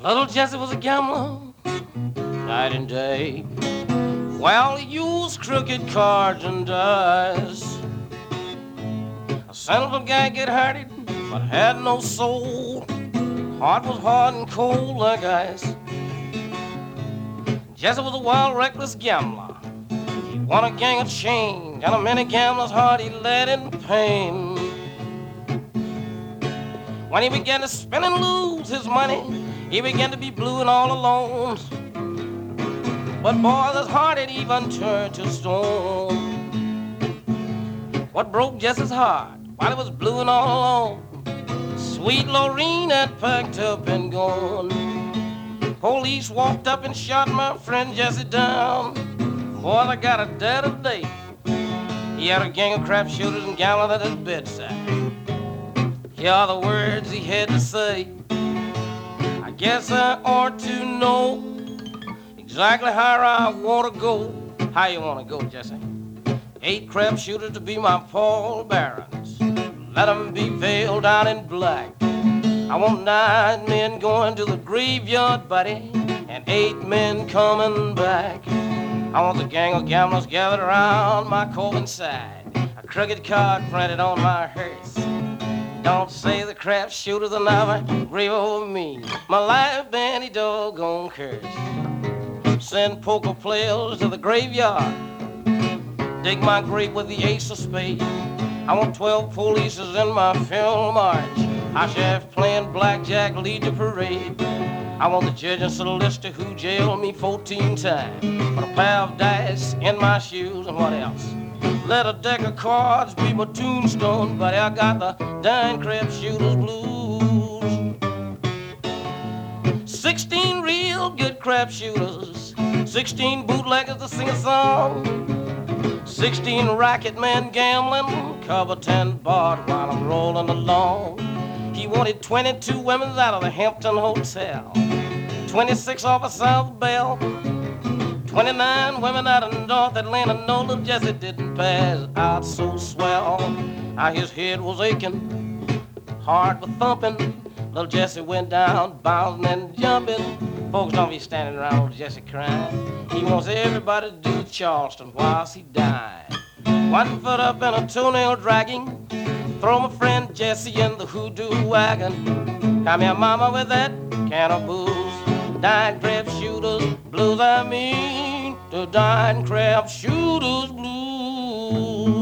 Little Jesse was a gambler, night and day. Well, he used crooked cards and dice. A sensible guy get hurted, but had no soul. Heart was hard and cold like ice. Jesse was a wild, reckless gambler. He won a gang of change, and a many gamblers' heart he led in pain. When he began to spend and lose his money, he began to be blue and all alone. But boy, his heart had even turned to stone. What broke Jesse's heart while he was blue and all alone? Sweet Lorene had packed up and gone. Police walked up and shot my friend Jesse down. Boy, I got a dad today. He had a gang of crap shooters and gamblers at his bedside. Here are the words he had to say. I guess I ought to know exactly how I want to go. How you want to go, Jesse? 8 crap shooters to be my Paul Barons. Let 'em be veiled down in black. I want 9 men going to the graveyard, buddy, and 8 men coming back. I want the gang of gamblers gathered around my coffin side. A crooked card printed on my hearse. Don't say the crap shooters will never grieve over me. My life been a doggone curse. Send poker players to the graveyard. Dig my grave with the ace of spades. I want 12 polices in my funeral march. I chef playing blackjack lead the parade. I want the judge and solicitor who jailed me 14 times. Put a pair of dice in my shoes and what else? Let a deck of cards be my tombstone, buddy. I got the dying crap shooters blues. 16 real good crap shooters, 16 bootleggers to sing a song, 16 racket men gambling, cover 10 barred while I'm rolling along. He wanted 22 women out of the Hampton Hotel, 26 off of South Bell, 29 women out of North Atlanta. No, little Jesse didn't pass out so swell. Now his head was aching, heart was thumping. Little Jesse went down, bouncing and jumping. Folks don't be standing around little Jesse crying. He wants everybody to do Charleston whilst he died. 1 foot up and a toenail dragging. Throw my friend Jesse in the hoodoo wagon. Come here, mama, with that can of booze. Dying crab shooters blues, I mean, the dying crab shooters blues.